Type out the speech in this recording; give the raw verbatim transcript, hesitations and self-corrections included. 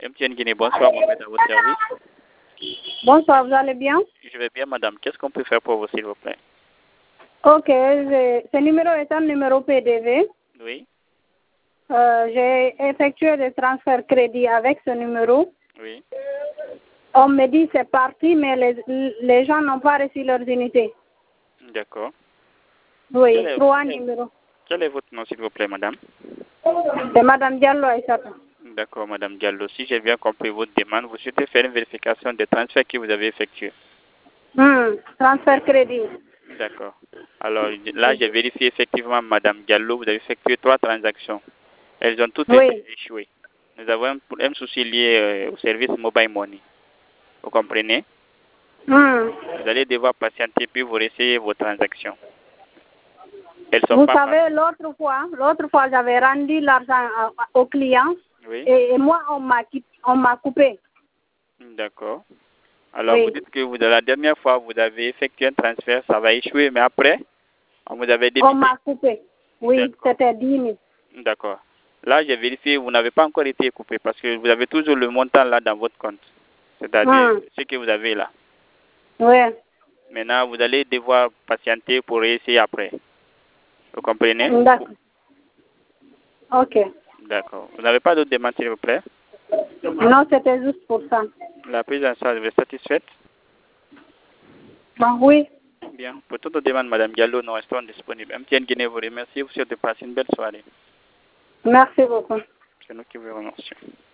M T N Guinée, bonsoir, Mohamed, à votre service. Bonsoir, vous allez bien? Je vais bien, madame. Qu'est-ce qu'on peut faire pour vous, s'il vous plaît? Ok, je- ce numéro est un numéro P D V. Oui, Euh, J'ai effectué des transferts crédit avec ce numéro. oui. On me dit c'est parti, mais les, les gens n'ont pas reçu leurs unités. D'accord. Oui, Quel est, trois numéros. quel est votre nom, s'il vous plaît, madame? C'est Madame Diallo Aïssata. D'accord, madame Diallo. Si j'ai bien compris votre demande, vous souhaitez faire une vérification des transferts que vous avez effectués. Hmm, transfert crédit. D'accord. Alors là, j'ai vérifié effectivement, madame Diallo, vous avez effectué trois transactions. Elles ont toutes Oui. été échouées. Nous avons un, un souci lié euh, au service Mobile Money. Vous comprenez? Hmm. Vous allez devoir patienter puis vous réessayer vos transactions. Elles sont Vous pas savez, l'autre fois, l'autre fois, j'avais rendu l'argent à- au client Oui. et, et moi, on m'a qui- on m'a coupé. D'accord. Alors vous Oui. dites que vous, la dernière fois, vous avez effectué un transfert, ça va échouer, mais après, on vous avait On débité. m'a coupé. Oui, D'accord. c'était dix mille. D'accord. Là, j'ai vérifié, vous n'avez pas encore été coupé parce que vous avez toujours le montant là dans votre compte. C'est-à-dire Hmm. ce que vous avez là. Oui. Maintenant, vous allez devoir patienter pour réessayer après. Vous comprenez? D'accord. Ok. D'accord. Vous n'avez pas d'autres demandes, s'il vous plaît? Non, c'était juste pour ça. La prise en charge, vous êtes satisfaite? Bon, oui. Bien. Pour toutes les demandes, Madame Diallo, nous restons disponibles. M T N Guinée vous remercie. Vous souhaite de passer une belle soirée. Merci beaucoup. C'est nous qui vous remercions.